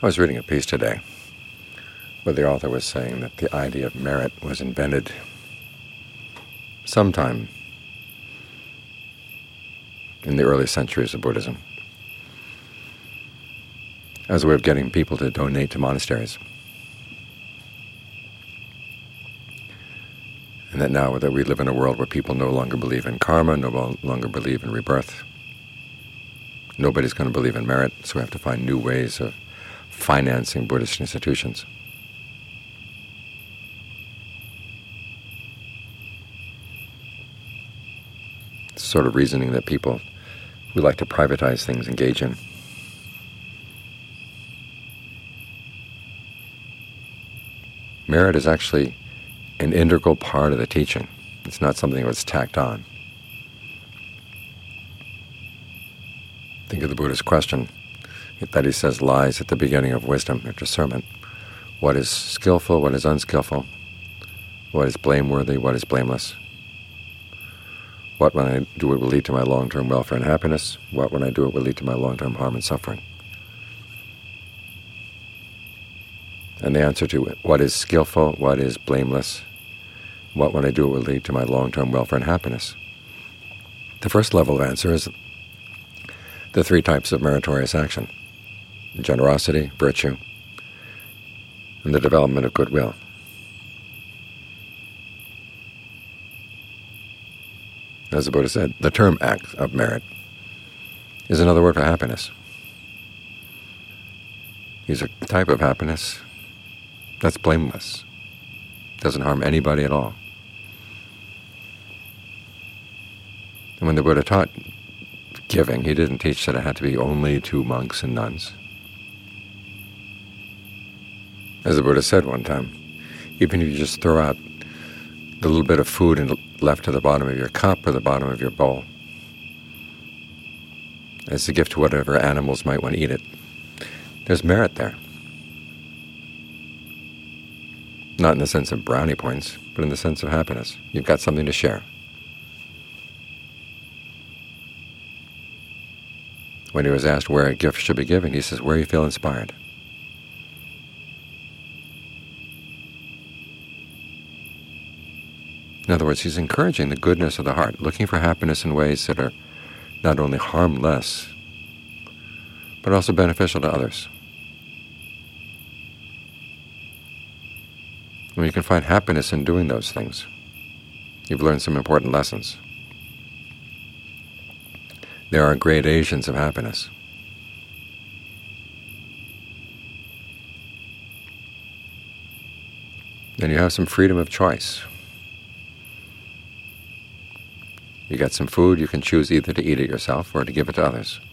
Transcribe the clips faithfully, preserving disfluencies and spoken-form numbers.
I was reading a piece today where the author was saying that the idea of merit was invented sometime in the early centuries of Buddhism as a way of getting people to donate to monasteries. And that now that we live in a world where people no longer believe in karma, no longer believe in rebirth, nobody's going to believe in merit, so we have to find new ways of financing Buddhist institutions. It's the sort of reasoning that people who like to privatize things engage in. Merit is actually an integral part of the teaching. It's not something that's tacked on. Think of the Buddha's question that he says lies at the beginning of wisdom or discernment. What is skillful, what is unskillful, what is blameworthy, what is blameless. What when I do it will lead to my long-term welfare and happiness, what when I do it will lead to my long-term harm and suffering. And the answer to what is skillful, what is blameless, what when I do it will lead to my long-term welfare and happiness. The first level of answer is the three types of meritorious action: generosity, virtue, and the development of goodwill. As the Buddha said, the term act of merit is another word for happiness. It's a type of happiness that's blameless, doesn't harm anybody at all. And when the Buddha taught giving, he didn't teach that it had to be only to monks and nuns. As the Buddha said one time, even if you just throw out the little bit of food and left to the bottom of your cup or the bottom of your bowl as a gift to whatever animals might want to eat it, there's merit there. Not in the sense of brownie points, but in the sense of happiness. You've got something to share. When he was asked where a gift should be given, he says, where you feel inspired. In other words, he's encouraging the goodness of the heart, looking for happiness in ways that are not only harmless, but also beneficial to others. When you can find happiness in doing those things, you've learned some important lessons. There are gradations of happiness. Then you have some freedom of choice. You got some food, you can choose either to eat it yourself or to give it to others.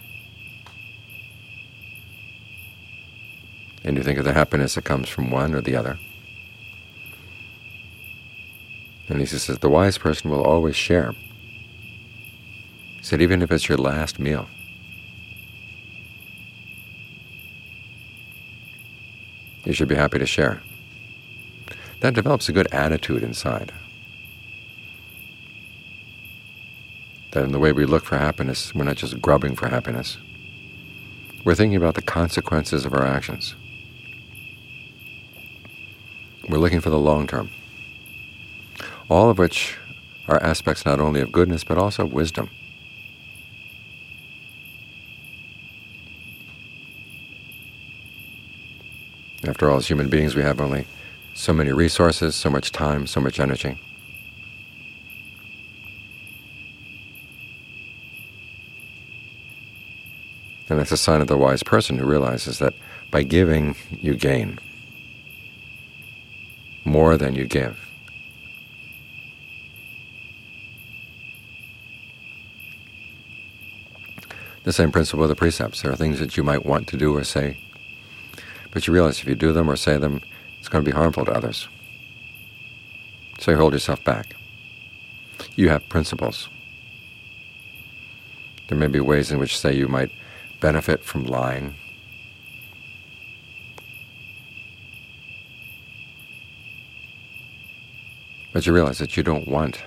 And you think of the happiness that comes from one or the other. And he says, the wise person will always share. He said, even if it's your last meal. You should be happy to share. That develops a good attitude inside. That in the way we look for happiness, we're not just grubbing for happiness. We're thinking about the consequences of our actions. We're looking for the long term. All of which are aspects not only of goodness, but also of wisdom. After all, as human beings, we have only so many resources, so much time, so much energy. And that's a sign of the wise person who realizes that by giving, you gain more than you give. The same principle of the precepts. There are things that you might want to do or say, but you realize if you do them or say them, it's going to be harmful to others. So you hold yourself back. You have principles. There may be ways in which, say, you might benefit from lying. But you realize that you don't want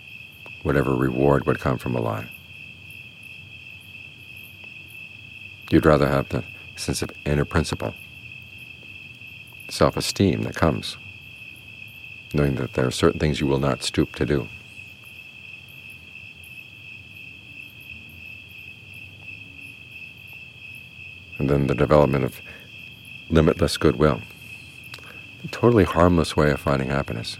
whatever reward would come from a lie. You'd rather have the sense of inner principle, self-esteem that comes, knowing that there are certain things you will not stoop to do. And then the development of limitless goodwill, a totally harmless way of finding happiness.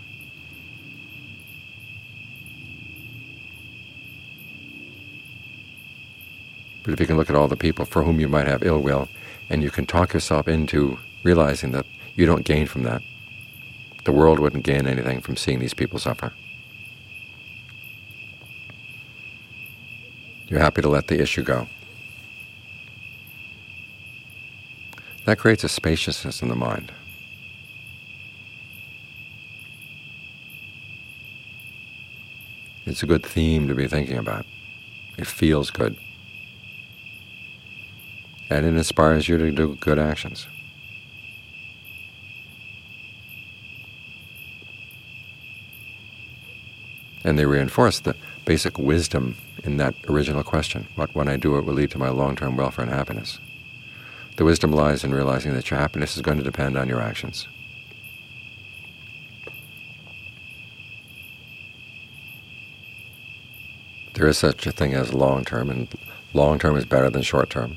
But if you can look at all the people for whom you might have ill will, and you can talk yourself into realizing that you don't gain from that, the world wouldn't gain anything from seeing these people suffer. You're happy to let the issue go. That creates a spaciousness in the mind. It's a good theme to be thinking about. It feels good. And it inspires you to do good actions. And they reinforce the basic wisdom in that original question. What, when I do it, will lead to my long-term welfare and happiness. The wisdom lies in realizing that your happiness is going to depend on your actions. There is such a thing as long-term, and long-term is better than short-term.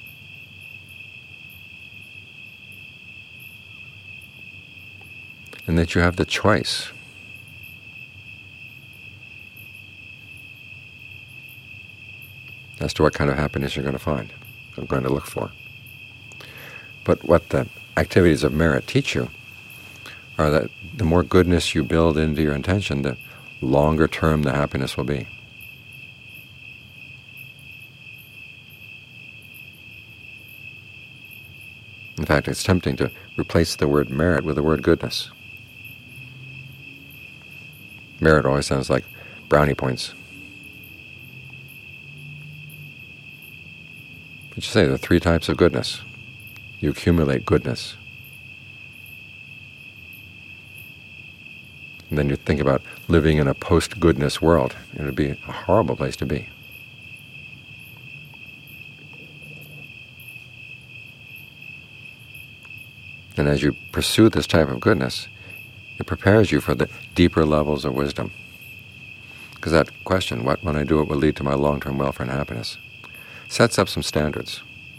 And that you have the choice as to what kind of happiness you're going to find, or going to look for. But what the activities of merit teach you are that the more goodness you build into your intention, the longer term the happiness will be. In fact, it's tempting to replace the word merit with the word goodness. Merit always sounds like brownie points. But you say there are three types of goodness. You accumulate goodness. And then you think about living in a post-goodness world. It would be a horrible place to be. And as you pursue this type of goodness, it prepares you for the deeper levels of wisdom. Because that question, what when I do it will lead to my long-term welfare and happiness, sets up some standards.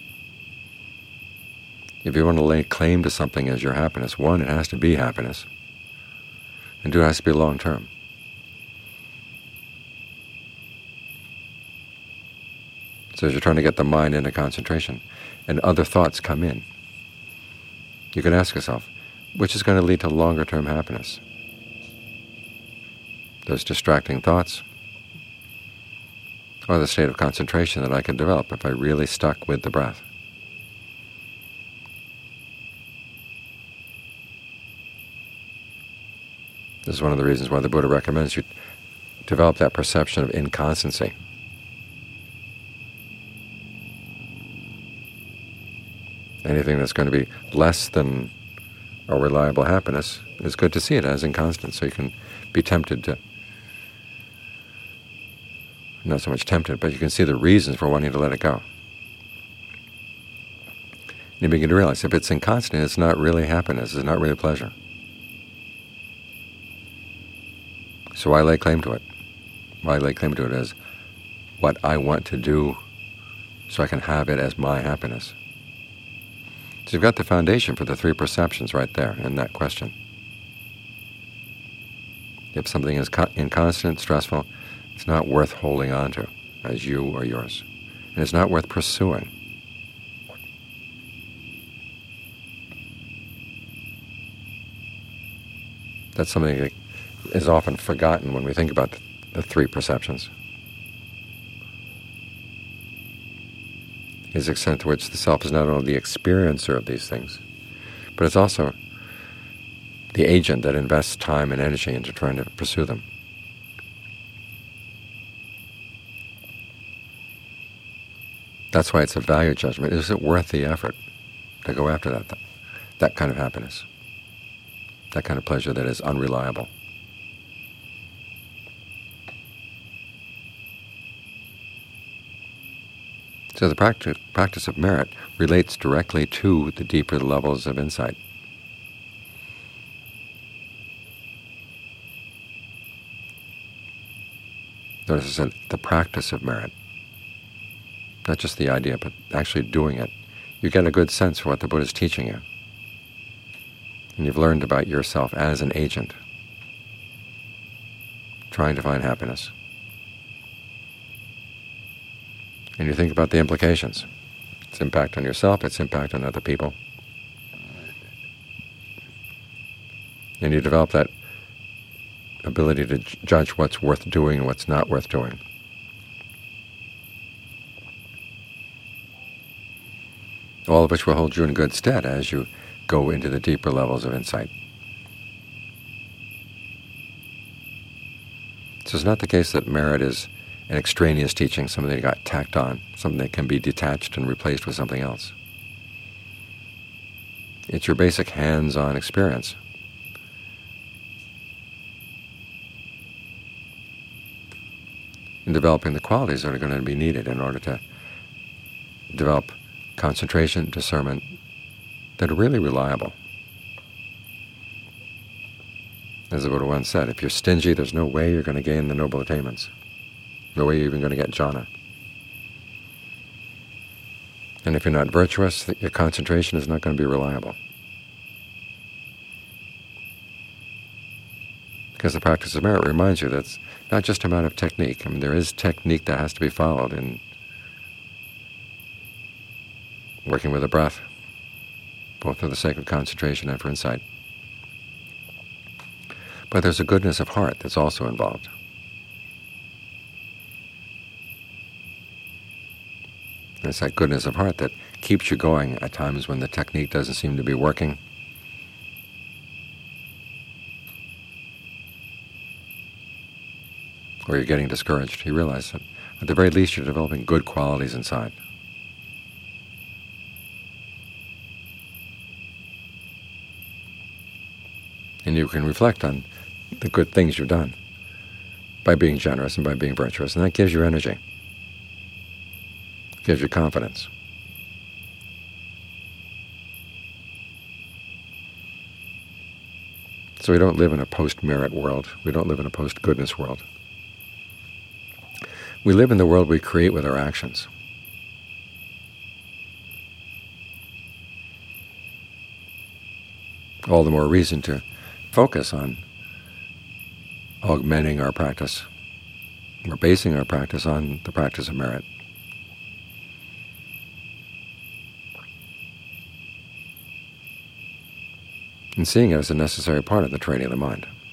If you want to lay claim to something as your happiness, one, it has to be happiness, and two, it has to be long-term. So as you're trying to get the mind into concentration, and other thoughts come in, you can ask yourself, which is going to lead to longer-term happiness? Those distracting thoughts, or the state of concentration that I could develop if I really stuck with the breath? This is one of the reasons why the Buddha recommends you develop that perception of inconstancy. Anything that's going to be less than a reliable happiness, it's good to see it as inconstant, so you can be tempted to, not so much tempted, but you can see the reasons for wanting to let it go. You begin to realize if it's inconstant, it's not really happiness, it's not really pleasure. So why lay claim to it? Why lay claim to it as what I want to do so I can have it as my happiness? So you've got the foundation for the three perceptions right there in that question. If something is inconstant, stressful, it's not worth holding on to as you or yours. And it's not worth pursuing. That's something that is often forgotten when we think about the, the three perceptions. Is the extent to which the self is not only the experiencer of these things, but it's also the agent that invests time and energy into trying to pursue them. That's why it's a value judgment. Is it worth the effort to go after that, that kind of happiness, that kind of pleasure that is unreliable? So the practice, practice of merit relates directly to the deeper levels of insight. Notice I said the practice of merit, not just the idea, but actually doing it. You get a good sense for what the Buddha is teaching you. And you've learned about yourself as an agent, trying to find happiness. And you think about the implications, its impact on yourself, its impact on other people. And you develop that ability to judge what's worth doing and what's not worth doing. All of which will hold you in good stead as you go into the deeper levels of insight. So it's not the case that merit is an extraneous teaching, something that got tacked on, something that can be detached and replaced with something else. It's your basic hands-on experience. In developing the qualities that are going to be needed in order to develop concentration, discernment, that are really reliable. As the Buddha once said, if you're stingy, there's no way you're going to gain the noble attainments. No way you're even going to get jhana. And if you're not virtuous, your concentration is not going to be reliable. Because the practice of merit reminds you that it's not just a matter of technique. I mean, there is technique that has to be followed in working with the breath, both for the sake of concentration and for insight. But there's a goodness of heart that's also involved. And it's that goodness of heart that keeps you going at times when the technique doesn't seem to be working. Or you're getting discouraged. You realize that at the very least you're developing good qualities inside. And you can reflect on the good things you've done by being generous and by being virtuous, and that gives you energy, gives you confidence. So we don't live in a post-merit world. We don't live in a post-goodness world. We live in the world we create with our actions. All the more reason to focus on augmenting our practice. We're basing our practice on the practice of merit. And seeing it as a necessary part of the training of the mind.